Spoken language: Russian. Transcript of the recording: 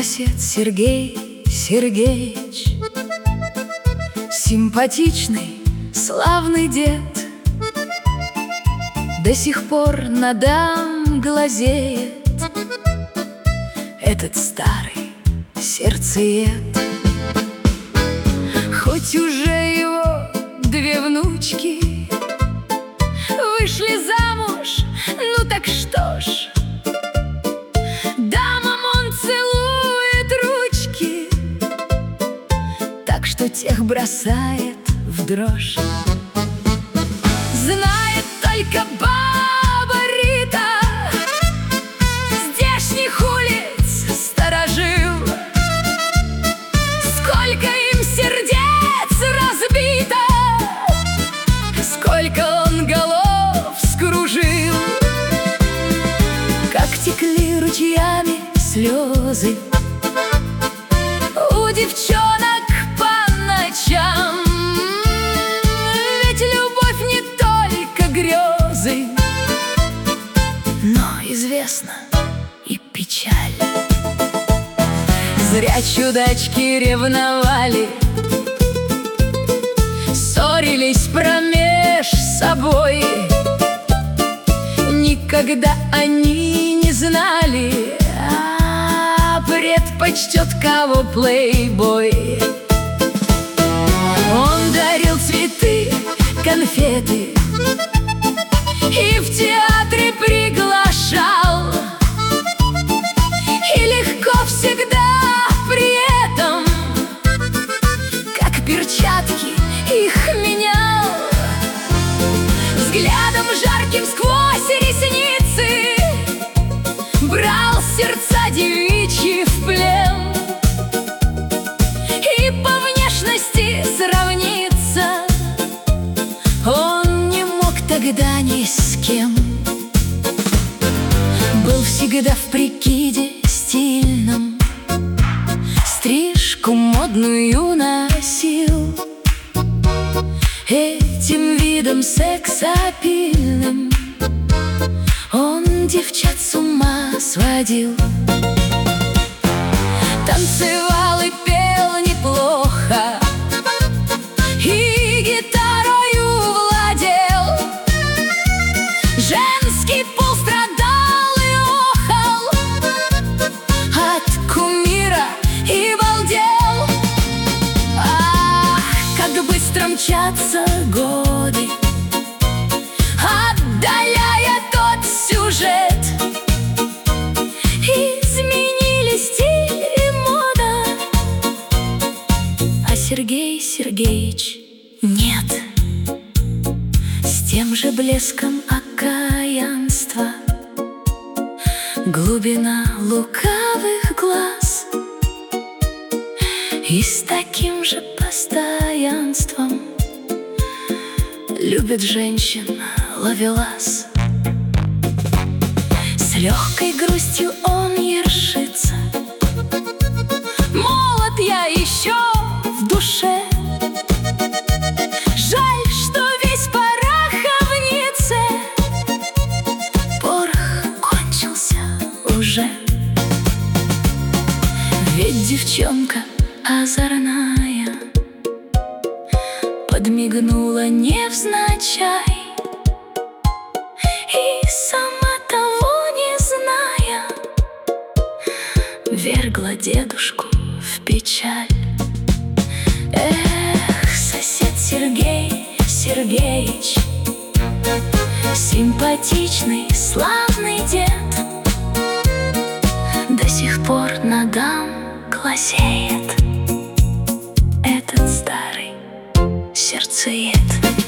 сосед Сергей Сергеич, симпатичный, славный дед, до сих пор на дам глазеет этот старый сердцеед. Хоть уже его две внучки вышли замуж, ну так что ж, дамам он целует ручки, так что тех бросает в дрожь. Знает только баба Рита здешних улиц сторожил, сколько им сердец разбито, сколько он голов скружил, как текли ручьями слезы у девчонок по ночам. Ведь любовь не только грезы, но известна и печаль. Зря чудачки ревновали, ссорились промеж собой. Никогда они не знали, предпочтет кого плейбой. Он дарил цветы, конфеты и в театре приглашал, и легко всегда при этом, как перчатки, их менял. Взглядом жарким сквозь ресницы брал сердца девичьи в плен, и по внешности сравниться он не мог тогда ни с кем. Был всегда в прикиде стильном, стрижку модную носил, этим видом сексапильным он девчат с ума сводил. Танцевал и пел неплохо, и гитарою владел. Женский пол страдал и охал от кумира и балдел. Ах, как быстро мчатся годы, отдаляя тот сюжет. Изменились стиль и мода, а Сергей Сергеич нет. С тем же блеском окаянства, глубина лукавых глаз, и с таким же постоянством любит женщин ловелас. С легкой грустью он ершится: молод я еще в душе, жаль, что весь пороховнице порох кончился уже. Ведь девчонка озорная подмигнула невзначай, и сама того не зная ввергла дедушку в печаль. Эх, сосед Сергей Сергеич, симпатичный, славный дед, до сих пор на дам глазеет этот старый сердцеед.